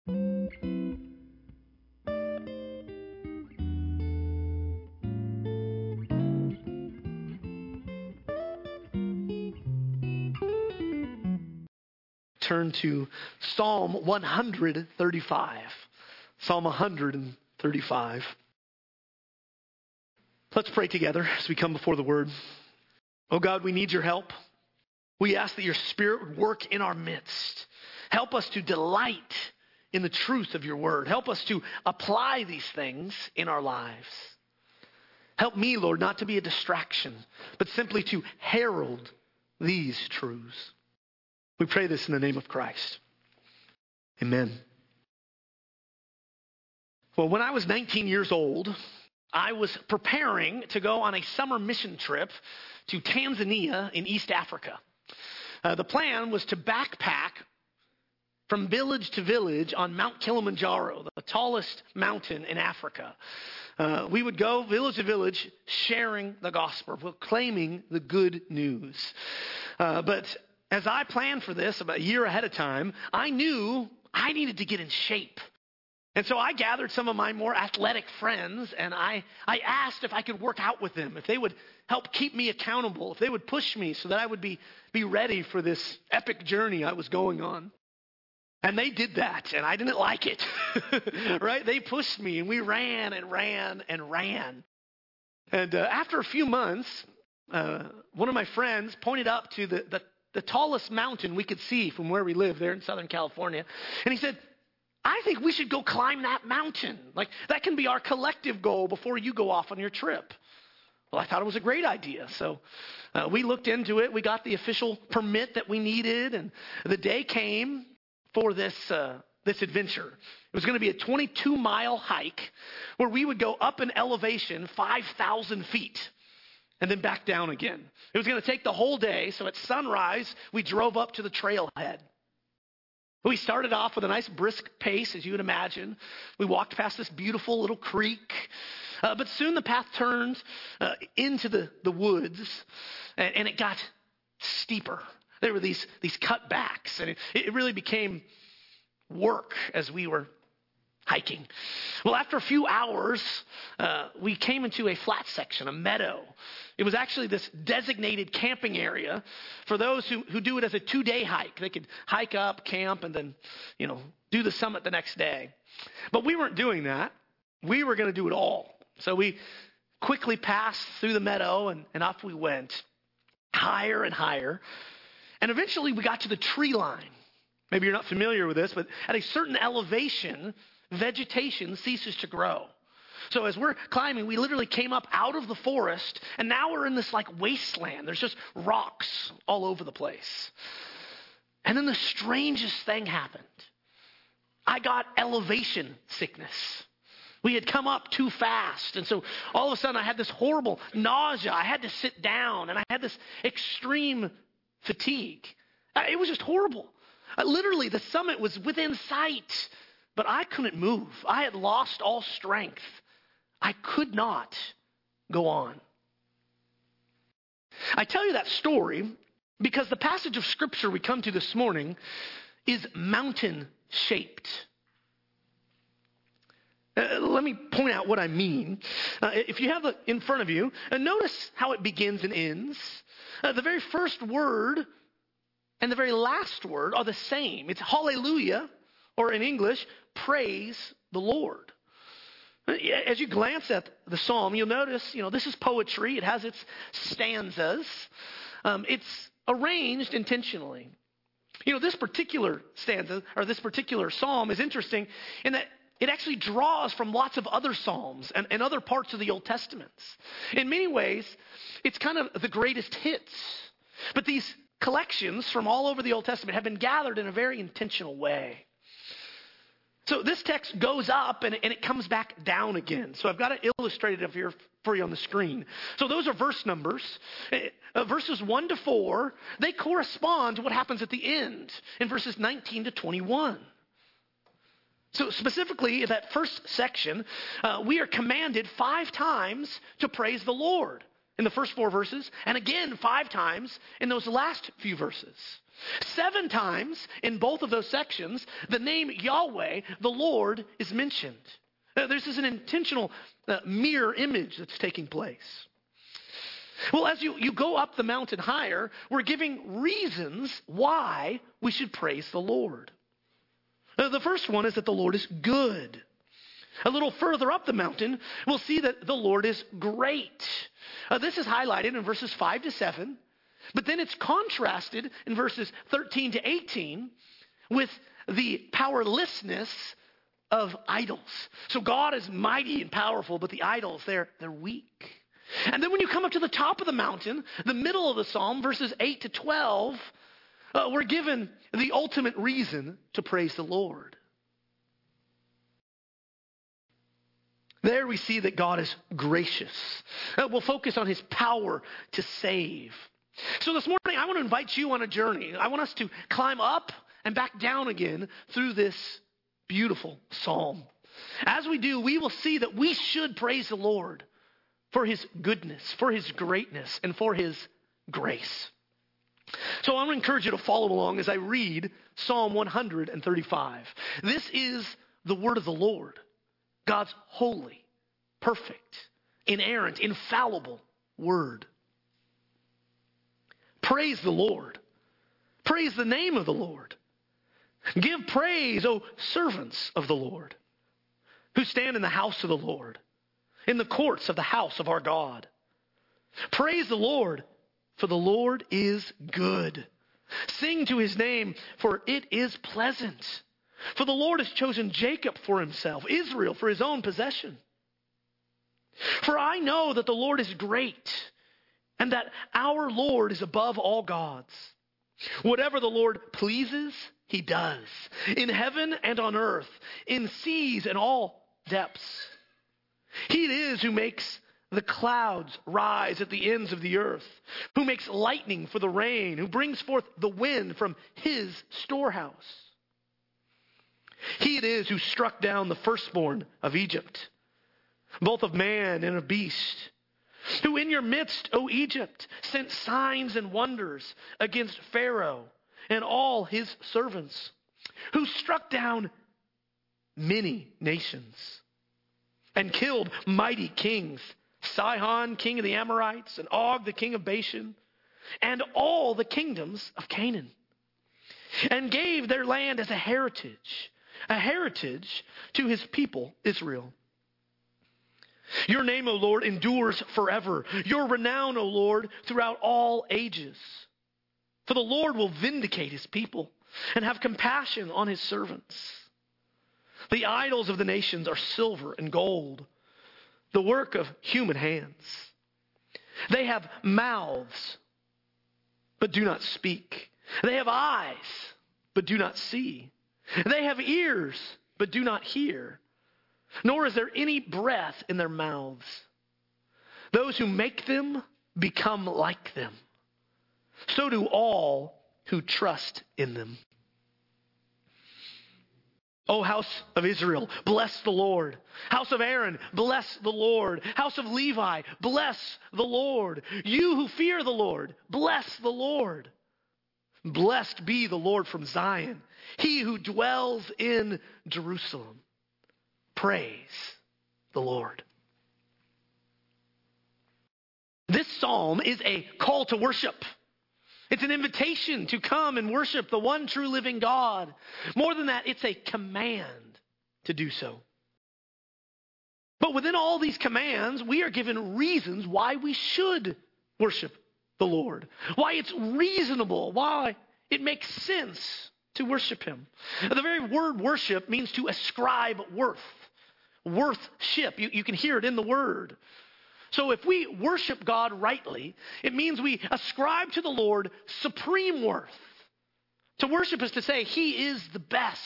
Turn to Psalm 135. Psalm 135. Let's pray together as we come before the Word. Oh God, we need your help. We ask that your Spirit would work in our midst. Help us to delight in the truth of your Word. Help us to apply these things in our lives. Help me, Lord, not to be a distraction, but simply to herald these truths. We pray this in the name of Christ. Amen. Well, when I was 19 years old, I was preparing to go on a summer mission trip to Tanzania in East Africa. The plan was to backpack from village to village on Mount Kilimanjaro, the tallest mountain in Africa. We would go village to village sharing the gospel, proclaiming the good news. But as I planned for this about a year ahead of time, I knew I needed to get in shape. And so I gathered some of my more athletic friends, and I asked if I could work out with them, if they would help keep me accountable, if they would push me so that I would be ready for this epic journey I was going on. And they did that, and I didn't like it, right? They pushed me, and we ran and ran and ran. And after a few months, one of my friends pointed up to the tallest mountain we could see from where we live there in Southern California. And he said, I think we should go climb that mountain. Like, that can be our collective goal before you go off on your trip. Well, I thought it was a great idea. So we looked into it. We got the official permit that we needed. And the day came for this adventure. It was going to be a 22-mile hike where we would go up in elevation 5,000 feet. And then back down again. It was going to take the whole day, so at sunrise, we drove up to the trailhead. We started off with a nice brisk pace, as you would imagine. We walked past this beautiful little creek, but soon the path turned into the woods, and it got steeper. There were these cutbacks, and it really became work as we were hiking. Well, after a few hours, we came into a flat section, a meadow. It was actually this designated camping area for those who do it as a 2-day hike. They could hike up, camp, and then, do the summit the next day. But we weren't doing that. We were going to do it all. So we quickly passed through the meadow, and up we went, higher and higher. And eventually we got to the tree line. Maybe you're not familiar with this, but at a certain elevation, vegetation ceases to grow. So as we're climbing, we literally came up out of the forest, and now we're in this wasteland. There's just rocks all over the place. And then the strangest thing happened. I got elevation sickness. We had come up too fast, and so all of a sudden I had this horrible nausea. I had to sit down, and I had this extreme fatigue. It was just horrible. Literally, the summit was within sight. But I couldn't move. I had lost all strength. I could not go on. I tell you that story because the passage of Scripture we come to this morning is mountain-shaped. Let me point out what I mean. If you have it in front of you, notice how it begins and ends. The very first word and the very last word are the same. It's hallelujah, or in English, praise the Lord. As you glance at the psalm, you'll notice, this is poetry. It has its stanzas. It's arranged intentionally. This particular stanza, or this particular psalm is interesting in that it actually draws from lots of other psalms and other parts of the Old Testament. In many ways, it's kind of the greatest hits. But these collections from all over the Old Testament have been gathered in a very intentional way. So this text goes up and it comes back down again. So I've got it illustrated up here for you on the screen. So those are verse numbers. Verses 1 to 4, they correspond to what happens at the end in verses 19 to 21. So specifically, in that first section, we are commanded 5 times to praise the Lord. in the first 4 verses, and again 5 times in those last few verses. 7 times in both of those sections, the name Yahweh, the Lord, is mentioned. This is an intentional mirror image that's taking place. Well, as you go up the mountain higher, we're giving reasons why we should praise the Lord. The first one is that the Lord is good. A little further up the mountain, we'll see that the Lord is great. This is highlighted in verses 5 to 7, but then it's contrasted in verses 13 to 18 with the powerlessness of idols. So God is mighty and powerful, but the idols, they're weak. And then when you come up to the top of the mountain, the middle of the psalm, verses 8 to 12, we're given the ultimate reason to praise the Lord. There we see that God is gracious. We'll focus on his power to save. So this morning, I want to invite you on a journey. I want us to climb up and back down again through this beautiful psalm. As we do, we will see that we should praise the Lord for his goodness, for his greatness, and for his grace. So I want to encourage you to follow along as I read Psalm 135. This is the word of the Lord, God's holy, perfect, inerrant, infallible word. Praise the Lord. Praise the name of the Lord. Give praise, O servants of the Lord, who stand in the house of the Lord, in the courts of the house of our God. Praise the Lord, for the Lord is good. Sing to his name, for it is pleasant. For the Lord has chosen Jacob for himself, Israel for his own possession. For I know that the Lord is great, and that our Lord is above all gods. Whatever the Lord pleases, he does, in heaven and on earth, in seas and all depths. He it is who makes the clouds rise at the ends of the earth, who makes lightning for the rain, who brings forth the wind from his storehouse. He it is who struck down the firstborn of Egypt, both of man and of beast, who in your midst, O Egypt, sent signs and wonders against Pharaoh and all his servants, who struck down many nations and killed mighty kings, Sihon, king of the Amorites, and Og, the king of Bashan, and all the kingdoms of Canaan, and gave their land as a heritage to his people Israel. Your name, O Lord, endures forever. Your renown, O Lord, throughout all ages. For the Lord will vindicate his people and have compassion on his servants. The idols of the nations are silver and gold, the work of human hands. They have mouths, but do not speak. They have eyes, but do not see. They have ears, but do not hear. Nor is there any breath in their mouths. Those who make them become like them. So do all who trust in them. O house of Israel, bless the Lord. House of Aaron, bless the Lord. House of Levi, bless the Lord. You who fear the Lord, bless the Lord. Blessed be the Lord from Zion, he who dwells in Jerusalem. Praise the Lord. This psalm is a call to worship. It's an invitation to come and worship the one true living God. More than that, it's a command to do so. But within all these commands, we are given reasons why we should worship the Lord. Why it's reasonable, why it makes sense to worship him. The very word worship means to ascribe worth. Worthship. You can hear it in the word. So if we worship God rightly, it means we ascribe to the Lord supreme worth. To worship is to say he is the best.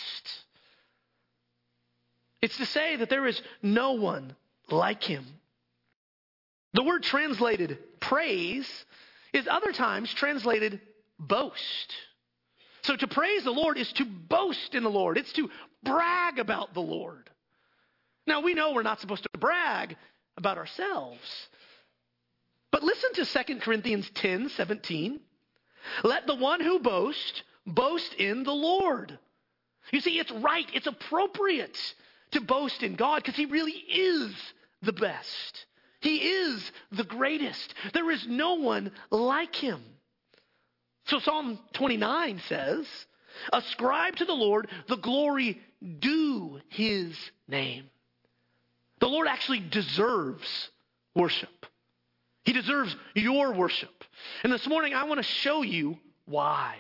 It's to say that there is no one like him. The word translated praise is other times translated boast. So to praise the Lord is to boast in the Lord. It's to brag about the Lord. Now we know we're not supposed to brag about ourselves. But listen to 2 Corinthians 10:17. Let the one who boasts, boast in the Lord. You see, it's right, it's appropriate to boast in God because he really is the best. He is the greatest. There is no one like him. So Psalm 29 says, ascribe to the Lord the glory due his name. The Lord actually deserves worship. He deserves your worship. And this morning I want to show you why.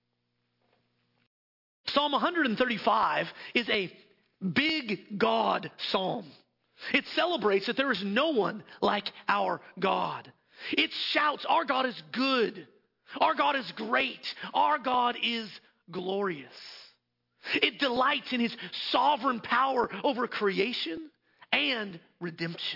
Psalm 135 is a big God psalm. It celebrates that there is no one like our God. It shouts, our God is good. Our God is great. Our God is glorious. It delights in his sovereign power over creation and redemption.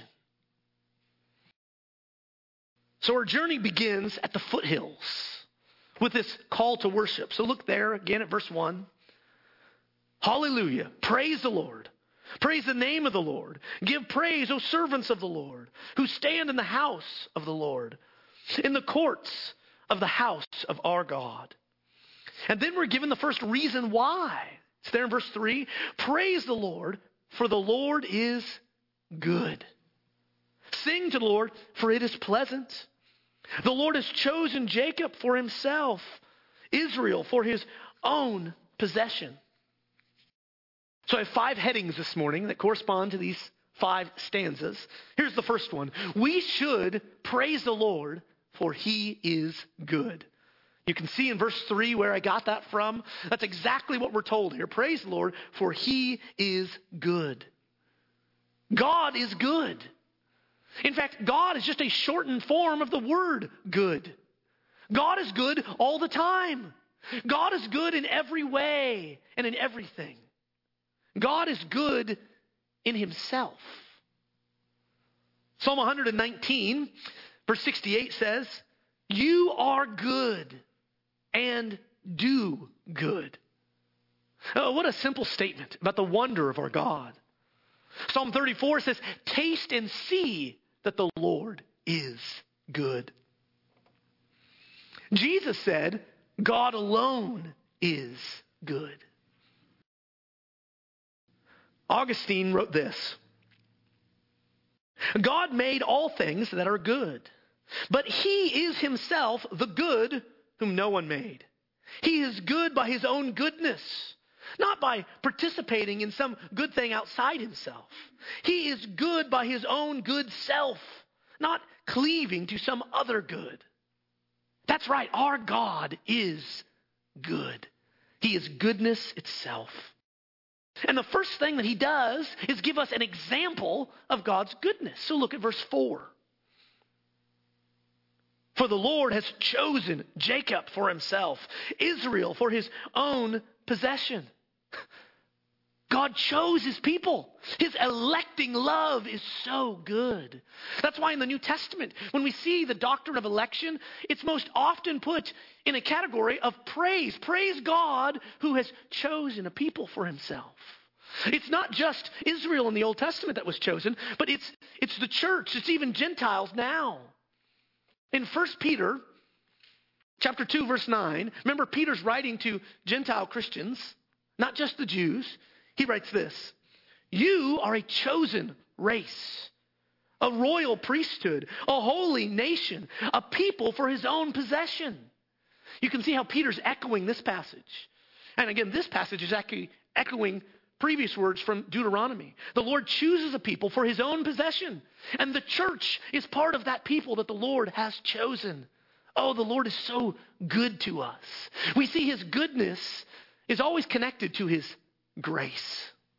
So our journey begins at the foothills with this call to worship. So look there again at verse 1. Hallelujah. Praise the Lord. Praise the name of the Lord. Give praise, O servants of the Lord, who stand in the house of the Lord, in the courts of the house of our God. And then we're given the first reason why. It's there in verse 3. Praise the Lord, for the Lord is good. Sing to the Lord, for it is pleasant. The Lord has chosen Jacob for himself, Israel for his own possession. So I have 5 headings this morning that correspond to these 5 stanzas. Here's the first one. We should praise the Lord, for he is good. You can see in verse 3 where I got that from. That's exactly what we're told here. Praise the Lord, for he is good. God is good. In fact, God is just a shortened form of the word good. God is good all the time. God is good in every way and in everything. God is good in himself. Psalm 119, verse 68 says, you are good and do good. Oh, what a simple statement about the wonder of our God. Psalm 34 says, taste and see that the Lord is good. Jesus said, God alone is good. Augustine wrote this, God made all things that are good, but he is himself the good whom no one made. He is good by his own goodness, not by participating in some good thing outside himself. He is good by his own good self, not cleaving to some other good. That's right, our God is good. He is goodness itself. And the first thing that he does is give us an example of God's goodness. So look at verse 4. For the Lord has chosen Jacob for himself, Israel for his own possession. God chose his people. His electing love is so good. That's why in the New Testament, when we see the doctrine of election, it's most often put in a category of praise. Praise God who has chosen a people for himself. It's not just Israel in the Old Testament that was chosen, but it's the church. It's even Gentiles now. In 1 Peter chapter 2, verse 9, remember Peter's writing to Gentile Christians, not just the Jews. He writes this, you are a chosen race, a royal priesthood, a holy nation, a people for his own possession. You can see how Peter's echoing this passage. And again, this passage is actually echoing previous words from Deuteronomy. The Lord chooses a people for his own possession. And the church is part of that people that the Lord has chosen. Oh, the Lord is so good to us. We see his goodness is always connected to his grace.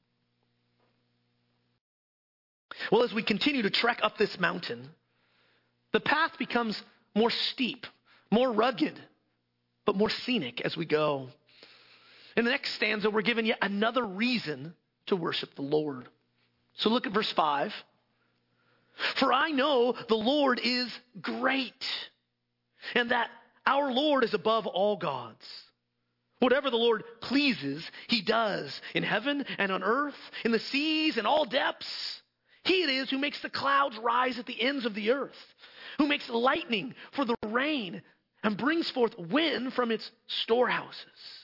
Well, as we continue to trek up this mountain, the path becomes more steep, more rugged, but more scenic as we go. In the next stanza, we're given yet another reason to worship the Lord. So look at verse 5. For I know the Lord is great, and that our Lord is above all gods. Whatever the Lord pleases, he does in heaven and on earth, in the seas and all depths. He it is who makes the clouds rise at the ends of the earth, who makes lightning for the rain and brings forth wind from its storehouses.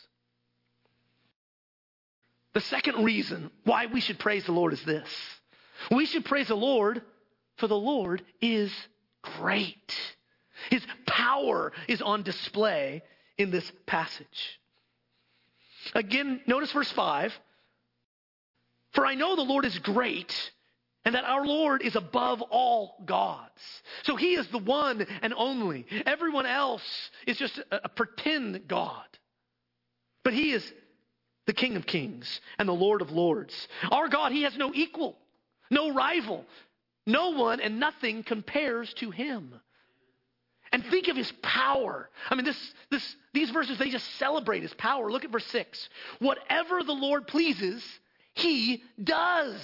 The second reason why we should praise the Lord is this. We should praise the Lord, for the Lord is great. His power is on display in this passage. Again, notice verse 5. For I know the Lord is great, and that our Lord is above all gods. So he is the one and only. Everyone else is just a pretend God. But he is the King of kings and the Lord of lords. Our God, he has no equal, no rival. No one and nothing compares to him. And think of his power. I mean, these verses, they just celebrate his power. Look at verse 6. Whatever the Lord pleases, he does.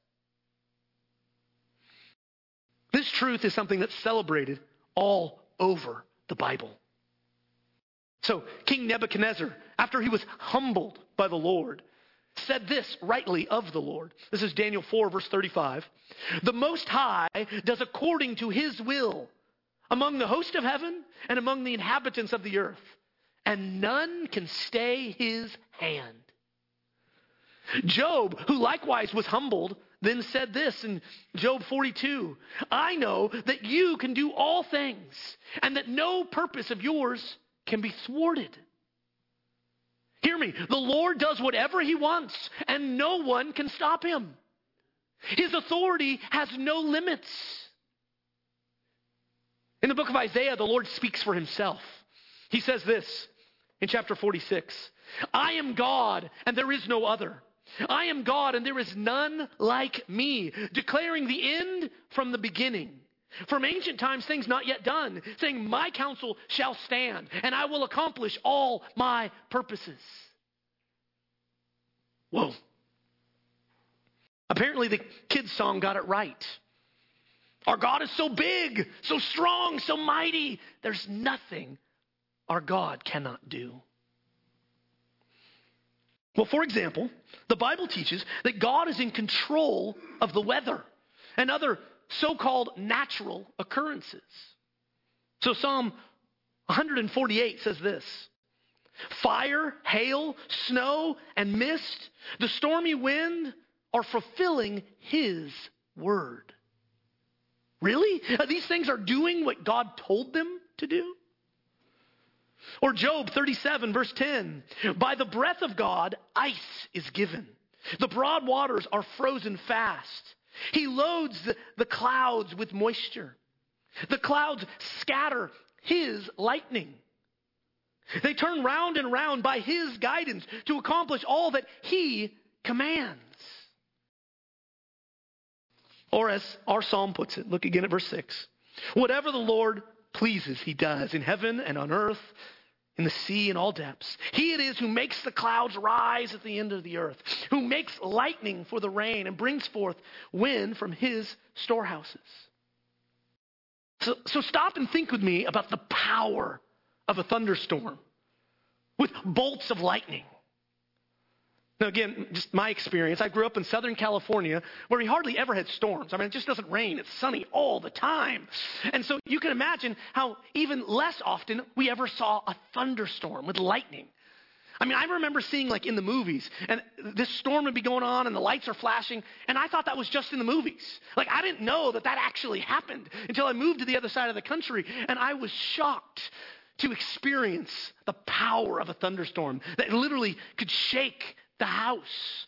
This truth is something that's celebrated all over the Bible. So King Nebuchadnezzar, after he was humbled by the Lord, said this rightly of the Lord. This is Daniel 4, verse 35. The Most High does according to his will among the host of heaven and among the inhabitants of the earth, and none can stay his hand. Job, who likewise was humbled, then said this in Job 42, I know that you can do all things, and that no purpose of yours can be thwarted. Hear me, the Lord does whatever he wants, and no one can stop him. His authority has no limits. In the book of Isaiah, the Lord speaks for himself. He says this in chapter 46, I am God, and there is no other. I am God, and there is none like me, declaring the end from the beginning. From ancient times, things not yet done, saying, my counsel shall stand, and I will accomplish all my purposes. Whoa. Apparently the kids' song got it right. Our God is so big, so strong, so mighty. There's nothing our God cannot do. Well, for example, the Bible teaches that God is in control of the weather and other so-called natural occurrences. So Psalm 148 says this, fire, hail, snow, and mist, the stormy wind are fulfilling his word. Really? These things are doing what God told them to do? Or Job 37, verse 10. By the breath of God, ice is given. The broad waters are frozen fast. He loads the clouds with moisture. The clouds scatter his lightning. They turn round and round by his guidance to accomplish all that he commands. Or as our psalm puts it, look again at verse 6. Whatever the Lord pleases, he does in heaven and on earth, in the sea and all depths. He it is who makes the clouds rise at the end of the earth, who makes lightning for the rain and brings forth wind from his storehouses. So stop and think with me about the power of a thunderstorm with bolts of lightning. Now again, just my experience, I grew up in Southern California where we hardly ever had storms. I mean, it just doesn't rain. It's sunny all the time. And so you can imagine how even less often we ever saw a thunderstorm with lightning. I mean, I remember seeing like in the movies, and this storm would be going on and the lights are flashing, and I thought that was just in the movies. Like I didn't know that actually happened until I moved to the other side of the country, and I was shocked to experience the power of a thunderstorm that literally could shake the house.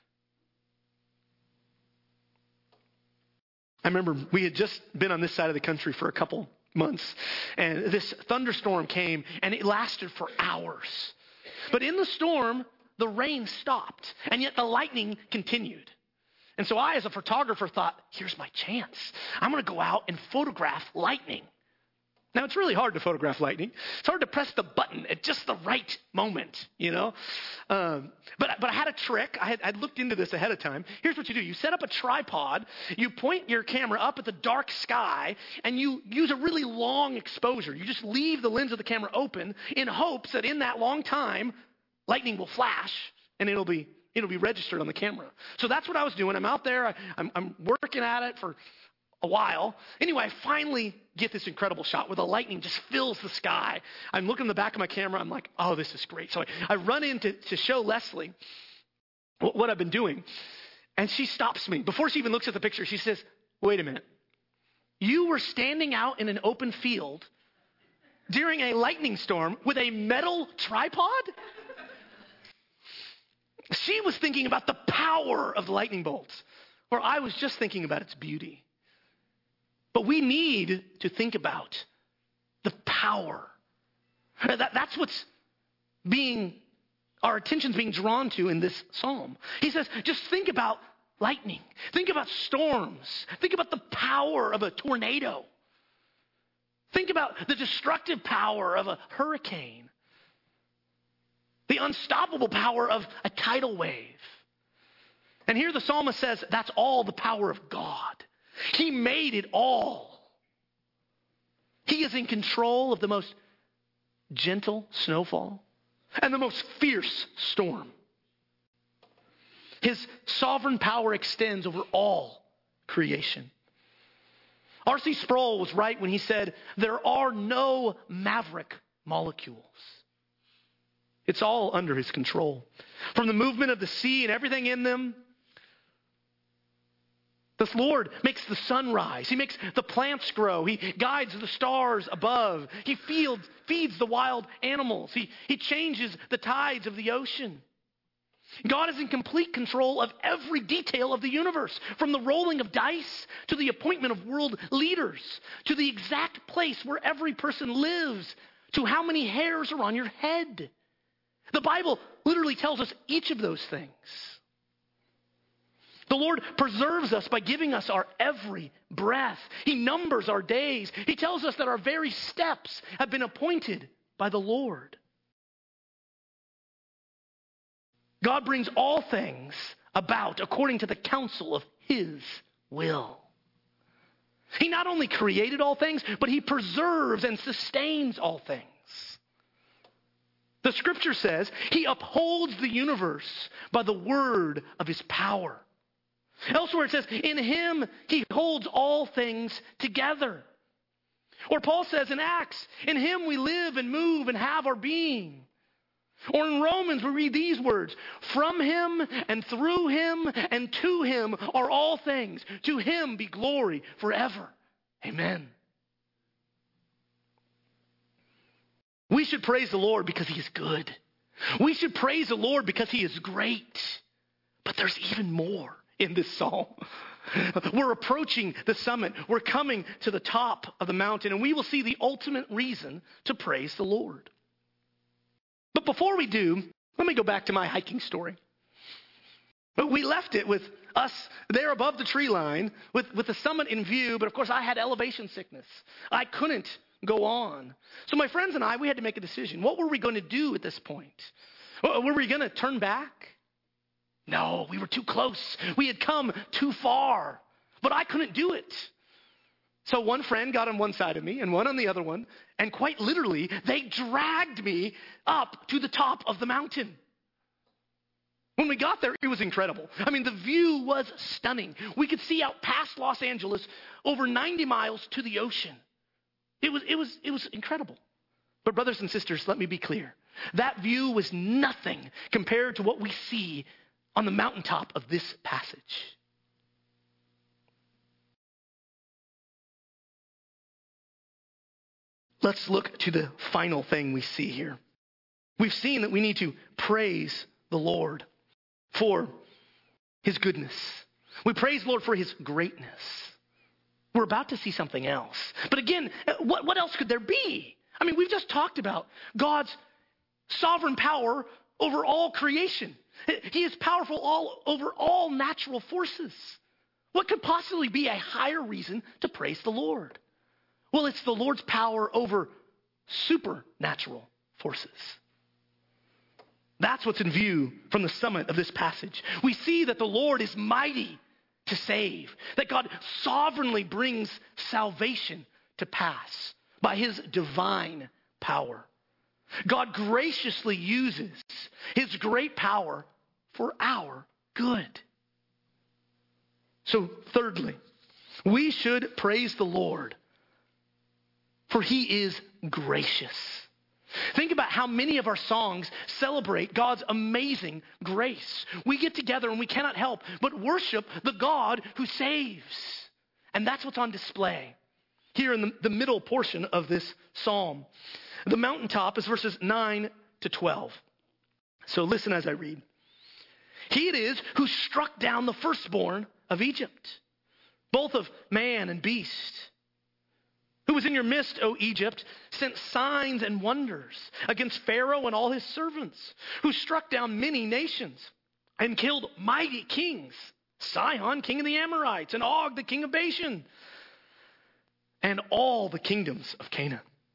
I remember we had just been on this side of the country for a couple months, and this thunderstorm came, and it lasted for hours. But in the storm, the rain stopped, and yet the lightning continued. And so I, as a photographer, thought, here's my chance. I'm going to go out and photograph lightning. Now, it's really hard to photograph lightning. It's hard to press the button at just the right moment, you know. But I had a trick. I'd looked into this ahead of time. Here's what you do. You set up a tripod. You point your camera up at the dark sky, and you use a really long exposure. You just leave the lens of the camera open in hopes that in that long time, lightning will flash, and it'll be registered on the camera. So that's what I was doing. I'm out there. I'm working at it for a while. Anyway, I finally get this incredible shot where the lightning just fills the sky. I'm looking in the back of my camera. I'm like, oh, this is great. So I run in to show Leslie what I've been doing. And she stops me. Before she even looks at the picture, she says, wait a minute. You were standing out in an open field during a lightning storm with a metal tripod? She was thinking about the power of the lightning bolts, where I was just thinking about its beauty. But we need to think about the power. That's what's our attention's being drawn to in this psalm. He says, just think about lightning. Think about storms. Think about the power of a tornado. Think about the destructive power of a hurricane. The unstoppable power of a tidal wave. And here the psalmist says, that's all the power of God. He made it all. He is in control of the most gentle snowfall and the most fierce storm. His sovereign power extends over all creation. R.C. Sproul was right when he said, there are no maverick molecules. It's all under his control. From the movement of the sea and everything in them, this Lord makes the sun rise. He makes the plants grow. He guides the stars above. He feeds the wild animals. He changes the tides of the ocean. God is in complete control of every detail of the universe, from the rolling of dice to the appointment of world leaders, to the exact place where every person lives, to how many hairs are on your head. The Bible literally tells us each of those things. The Lord preserves us by giving us our every breath. He numbers our days. He tells us that our very steps have been appointed by the Lord. God brings all things about according to the counsel of His will. He not only created all things, but He preserves and sustains all things. The scripture says He upholds the universe by the word of His power. Elsewhere it says, in Him He holds all things together. Or Paul says in Acts, in Him we live and move and have our being. Or in Romans we read these words, from Him and through Him and to Him are all things. To Him be glory forever. Amen. We should praise the Lord because He is good. We should praise the Lord because He is great. But there's even more in this psalm. We're approaching the summit. We're coming to the top of the mountain, and we will see the ultimate reason to praise the Lord. But before we do, let me go back to my hiking story. We left it with us there above the tree line with the summit in view, but of course I had elevation sickness. I couldn't go on. So my friends and I, we had to make a decision. What were we going to do at this point? Were we going to turn back? No, we were too close. We had come too far, but I couldn't do it. So one friend got on one side of me and one on the other one, and quite literally, they dragged me up to the top of the mountain. When we got there, it was incredible. I mean, the view was stunning. We could see out past Los Angeles, over 90 miles to the ocean. It was incredible. But brothers and sisters, let me be clear. That view was nothing compared to what we see on the mountaintop of this passage. Let's look to the final thing we see here. We've seen that we need to praise the Lord for His goodness. We praise the Lord for His greatness. We're about to see something else. But again, what else could there be? I mean, we've just talked about God's sovereign power over all creation. He is powerful over all natural forces. What could possibly be a higher reason to praise the Lord? Well, it's the Lord's power over supernatural forces. That's what's in view from the summit of this passage. We see that the Lord is mighty to save, that God sovereignly brings salvation to pass by His divine power. God graciously uses His great power for our good. So thirdly, We should praise the Lord, for he is gracious. Think about how many of our songs celebrate God's amazing grace. We get together and we cannot help but worship the God who saves. And that's what's on display here in the middle portion of this psalm. The mountaintop is verses 9 to 12. So listen as I read. He it is who struck down the firstborn of Egypt, both of man and beast, who was in your midst, O Egypt, sent signs and wonders against Pharaoh and all his servants, who struck down many nations and killed mighty kings, Sihon, king of the Amorites, and Og, the king of Bashan, and all the kingdoms of Canaan,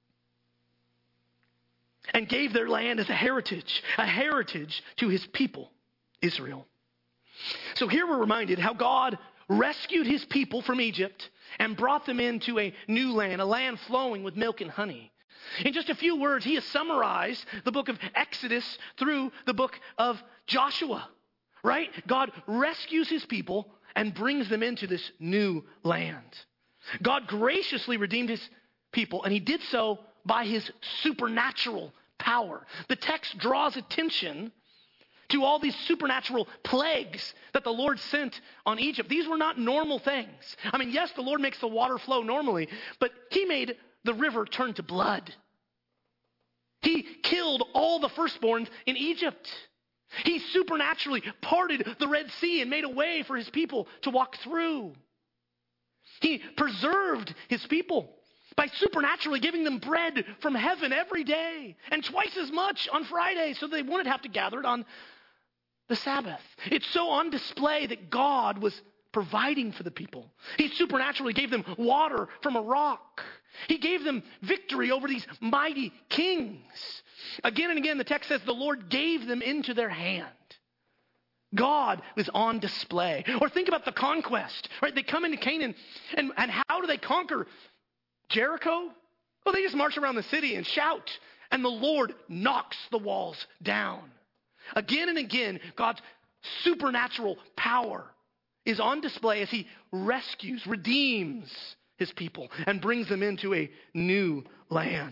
and gave their land as a heritage to his people, Israel. So here we're reminded how God rescued his people from Egypt and brought them into a new land, a land flowing with milk and honey. In just a few words, he has summarized the book of Exodus through the book of Joshua, right? God rescues his people and brings them into this new land. God graciously redeemed his people, and he did so by his supernatural power. The text draws attention to all these supernatural plagues that the Lord sent on Egypt. These were not normal things. I mean, yes, the Lord makes the water flow normally, but he made the river turn to blood. He killed all the firstborns in Egypt. He supernaturally parted the Red Sea and made a way for his people to walk through. He preserved his people by supernaturally giving them bread from heaven every day and twice as much on Friday so they wouldn't have to gather it on the Sabbath. It's so on display that God was providing for the people. He supernaturally gave them water from a rock. He gave them victory over these mighty kings. Again and again, the text says the Lord gave them into their hand. God was on display. Or think about the conquest, right? They come into Canaan, and how do they conquer Jericho? Well, they just march around the city and shout, and the Lord knocks the walls down. Again and again, God's supernatural power is on display as he rescues, redeems his people, and brings them into a new land.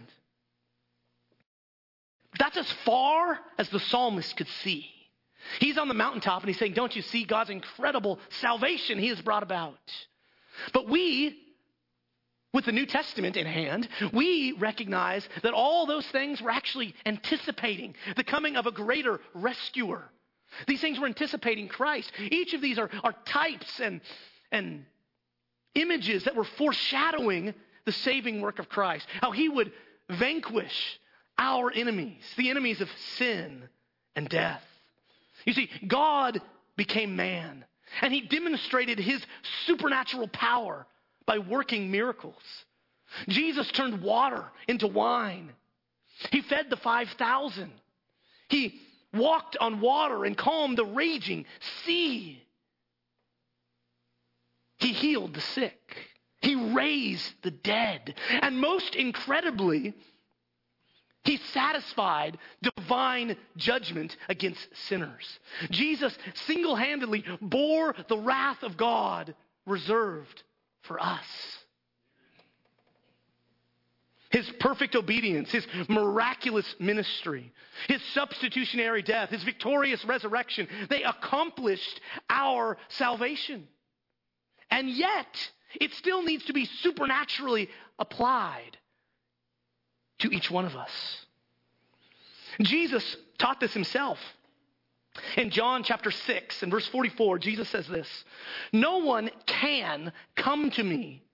That's as far as the psalmist could see. He's on the mountaintop and he's saying, don't you see God's incredible salvation he has brought about? But we, with the New Testament in hand, we recognize that all those things were actually anticipating the coming of a greater rescuer. These things were anticipating Christ. Each of these are types and images that were foreshadowing the saving work of Christ. How he would vanquish our enemies, the enemies of sin and death. You see, God became man, and he demonstrated his supernatural power by working miracles. Jesus turned water into wine. He fed the 5,000. He walked on water and calmed the raging sea. He healed the sick. He raised the dead. And most incredibly, he satisfied divine judgment against sinners. Jesus single-handedly bore the wrath of God reserved for us. His perfect obedience, his miraculous ministry, his substitutionary death, his victorious resurrection, they accomplished our salvation. And yet, it still needs to be supernaturally applied to each one of us. Jesus taught this himself. In John chapter 6 and verse 44, Jesus says this, "No one can come to me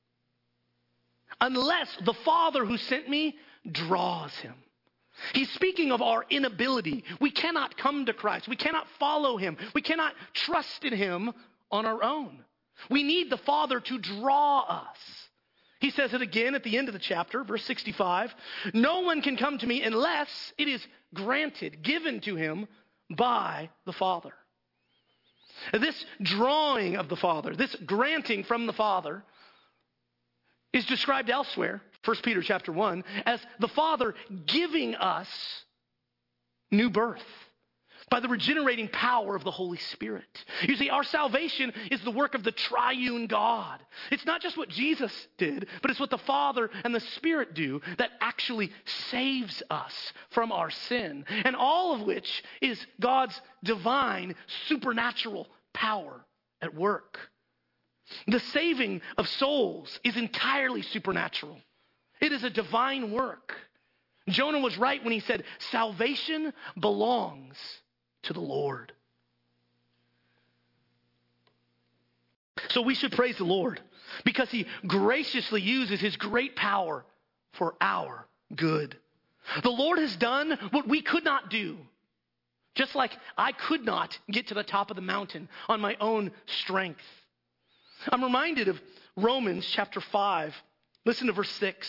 unless the Father who sent me draws him." He's speaking of our inability. We cannot come to Christ. We cannot follow him. We cannot trust in him on our own. We need the Father to draw us. He says it again at the end of the chapter, verse 65. "No one can come to me unless it is granted, given to him by the Father." This drawing of the Father, this granting from the Father, is described elsewhere, 1 Peter chapter 1, as the Father giving us new birth by the regenerating power of the Holy Spirit. You see, our salvation is the work of the triune God. It's not just what Jesus did, but it's what the Father and the Spirit do that actually saves us from our sin, and all of which is God's divine, supernatural power at work. The saving of souls is entirely supernatural. It is a divine work. Jonah was right when he said, salvation belongs to the Lord. So we should praise the Lord because he graciously uses his great power for our good. The Lord has done what we could not do. Just like I could not get to the top of the mountain on my own strength. I'm reminded of Romans chapter 5. Listen to verse 6.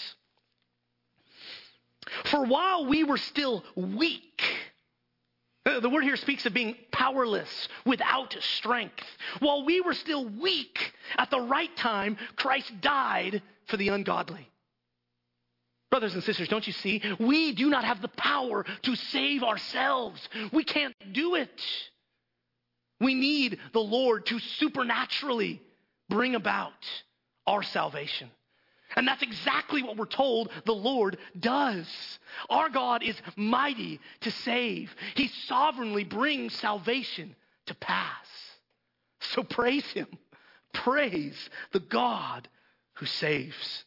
For while we were still weak, the word here speaks of being powerless, without strength. While we were still weak, at the right time, Christ died for the ungodly. Brothers and sisters, don't you see? We do not have the power to save ourselves. We can't do it. We need the Lord to supernaturally bring about our salvation. And that's exactly what we're told the Lord does. Our God is mighty to save. He sovereignly brings salvation to pass. So praise him. Praise the God who saves.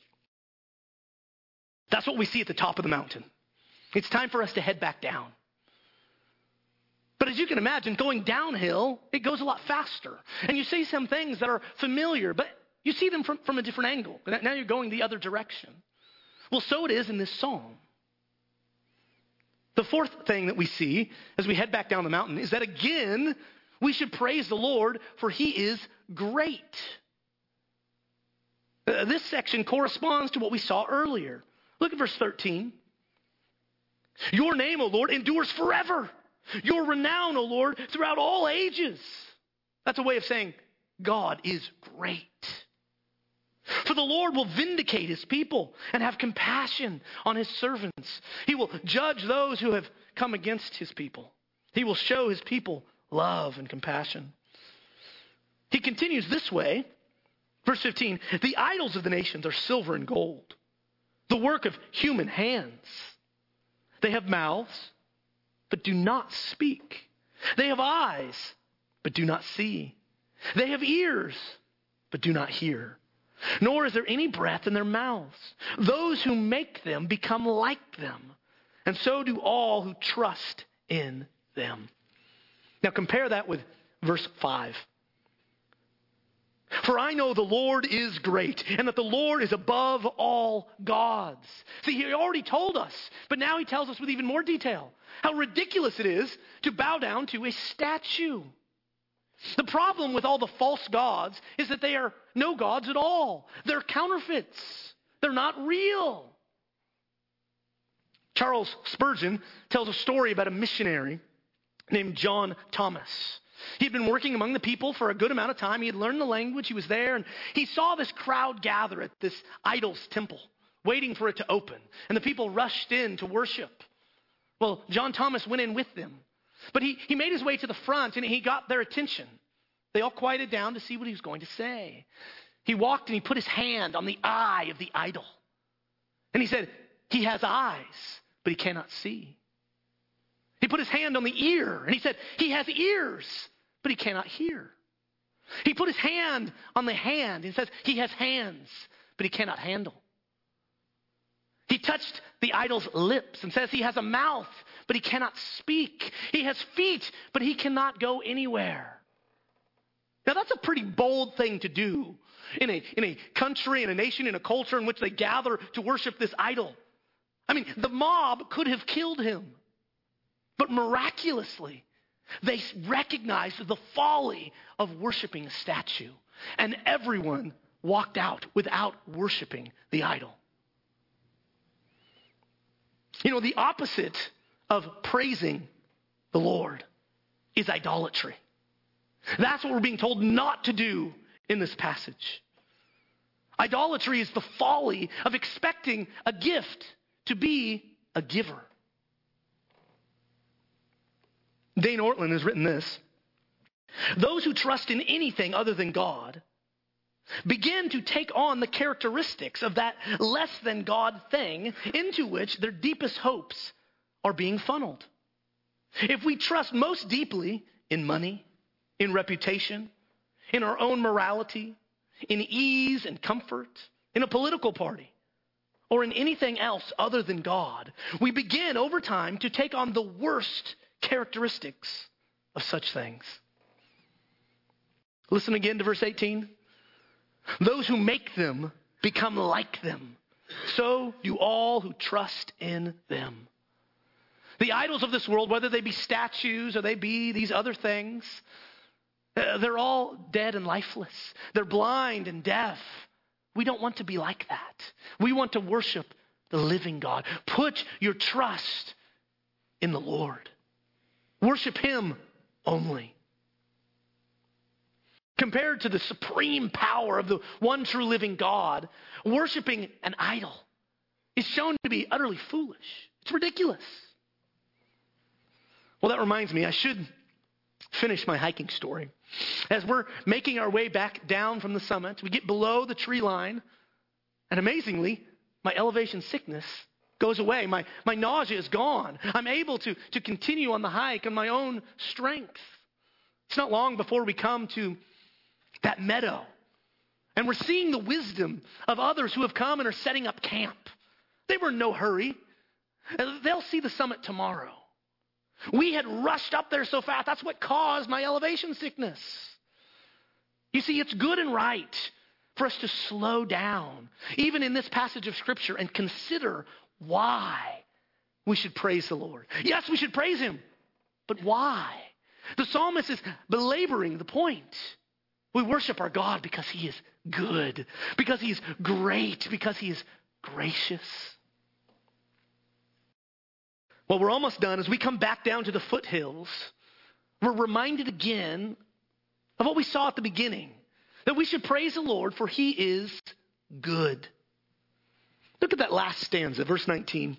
That's what we see at the top of the mountain. It's time for us to head back down. But as you can imagine, going downhill, it goes a lot faster. And you see some things that are familiar, but you see them from a different angle. Now you're going the other direction. Well, so it is in this psalm. The fourth thing that we see as we head back down the mountain is that again, we should praise the Lord for he is great. This section corresponds to what we saw earlier. Look at verse 13. Your name, O Lord, endures forever. Your renown, O Lord, throughout all ages. That's a way of saying God is great. For the Lord will vindicate his people and have compassion on his servants. He will judge those who have come against his people. He will show his people love and compassion. He continues this way. Verse 15, the idols of the nations are silver and gold, the work of human hands. They have mouths, but do not speak. They have eyes, but do not see. They have ears, but do not hear. Nor is there any breath in their mouths. Those who make them become like them, and so do all who trust in them. Now compare that with verse 5. For I know the Lord is great, and that the Lord is above all gods. See, he already told us, but now he tells us with even more detail how ridiculous it is to bow down to a statue. The problem with all the false gods is that they are no gods at all. They're counterfeits. They're not real. Charles Spurgeon tells a story about a missionary named John Thomas. He had been working among the people for a good amount of time. He had learned the language. He was there, and he saw this crowd gather at this idol's temple, waiting for it to open. And the people rushed in to worship. Well, John Thomas went in with them. But he made his way to the front, and he got their attention. They all quieted down to see what he was going to say. He walked, and he put his hand on the eye of the idol. And he said, he has eyes, but he cannot see. He put his hand on the ear, and he said, he has ears, but he cannot hear. He put his hand on the hand, and says, he has hands, but he cannot handle. He touched the idol's lips and says he has a mouth, but he cannot speak. He has feet, but he cannot go anywhere. Now that's a pretty bold thing to do in a country, in a nation, in a culture in which they gather to worship this idol. I mean, the mob could have killed him. But miraculously, they recognized the folly of worshiping a statue. And everyone walked out without worshiping the idol. You know, the opposite of praising the Lord is idolatry. That's what we're being told not to do in this passage. Idolatry is the folly of expecting a gift to be a giver. Dane Ortland has written this: those who trust in anything other than God begin to take on the characteristics of that less than God thing into which their deepest hopes are being funneled. If we trust most deeply in money, in reputation, in our own morality, in ease and comfort, in a political party, or in anything else other than God, we begin over time to take on the worst characteristics of such things. Listen again to verse 18. Those who make them become like them. So do all who trust in them. The idols of this world, whether they be statues or they be these other things, they're all dead and lifeless. They're blind and deaf. We don't want to be like that. We want to worship the living God. Put your trust in the Lord. Worship Him only. Compared to the supreme power of the one true living God, worshiping an idol is shown to be utterly foolish. It's ridiculous. Well, that reminds me, I should finish my hiking story. As we're making our way back down from the summit, we get below the tree line, and amazingly, my elevation sickness goes away. My nausea is gone. I'm able to continue on the hike on my own strength. It's not long before we come to that meadow, and we're seeing the wisdom of others who have come and are setting up camp. They were in no hurry. They'll see the summit tomorrow. We had rushed up there so fast. That's what caused my elevation sickness. You see, it's good and right for us to slow down, even in this passage of Scripture, and consider why we should praise the Lord. Yes, we should praise Him, but why? The psalmist is belaboring the point. We worship our God because He is good, because He is great, because He is gracious. Well, we're almost done. As we come back down to the foothills, we're reminded again of what we saw at the beginning, that we should praise the Lord for He is good. Look at that last stanza, verse 19.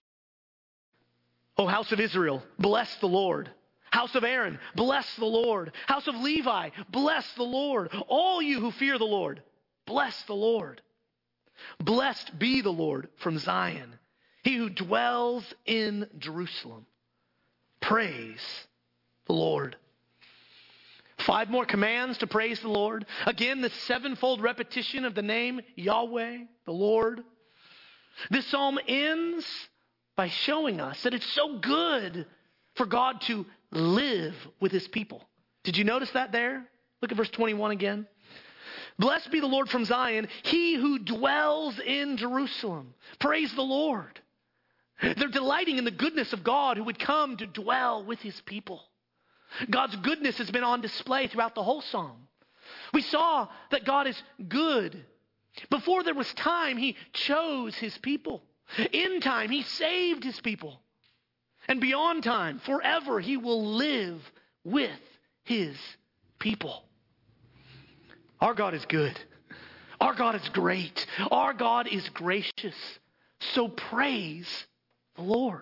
O house of Israel, bless the Lord. House of Aaron, bless the Lord. House of Levi, bless the Lord. All you who fear the Lord, bless the Lord. Blessed be the Lord from Zion, He who dwells in Jerusalem. Praise the Lord. 5 more commands to praise the Lord. Again, the 7-fold repetition of the name Yahweh, the Lord. This psalm ends by showing us that it's so good for God to live with His people. Did you notice that there? Look at verse 21 again. Blessed be the Lord from Zion, He who dwells in Jerusalem. Praise the Lord. They're delighting in the goodness of God who would come to dwell with His people. God's goodness has been on display throughout the whole psalm. We saw that God is good. Before there was time, He chose His people. In time, He saved His people. And beyond time, forever, He will live with His people. Our God is good. Our God is great. Our God is gracious. So praise the Lord.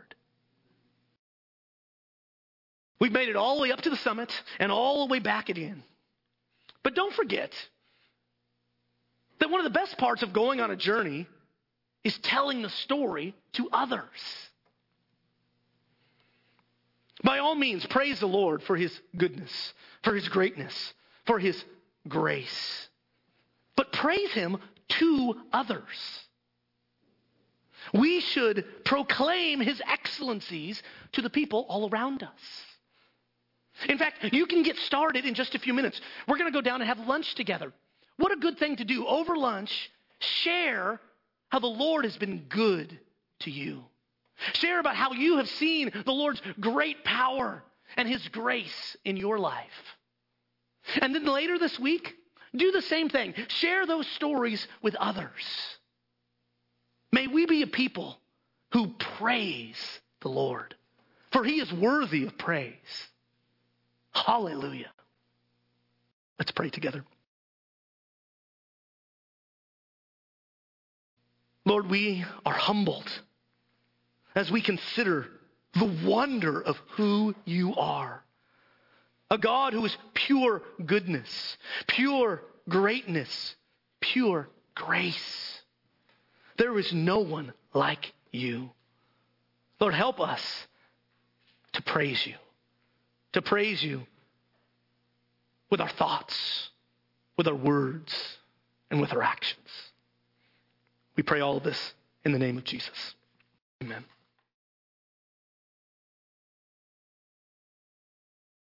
We've made it all the way up to the summit and all the way back again. But don't forget that one of the best parts of going on a journey is telling the story to others. By all means, praise the Lord for His goodness, for His greatness, for His grace. But praise Him to others. We should proclaim His excellencies to the people all around us. In fact, you can get started in just a few minutes. We're going to go down and have lunch together. What a good thing to do. Over lunch, share how the Lord has been good to you. Share about how you have seen the Lord's great power and His grace in your life. And then later this week, do the same thing. Share those stories with others. May we be a people who praise the Lord, for He is worthy of praise. Hallelujah. Let's pray together. Lord, we are humbled as we consider the wonder of who you are. A God who is pure goodness, pure greatness, pure grace. There is no one like you. Lord, help us to praise you with our thoughts, with our words, and with our actions. We pray all of this in the name of Jesus. Amen.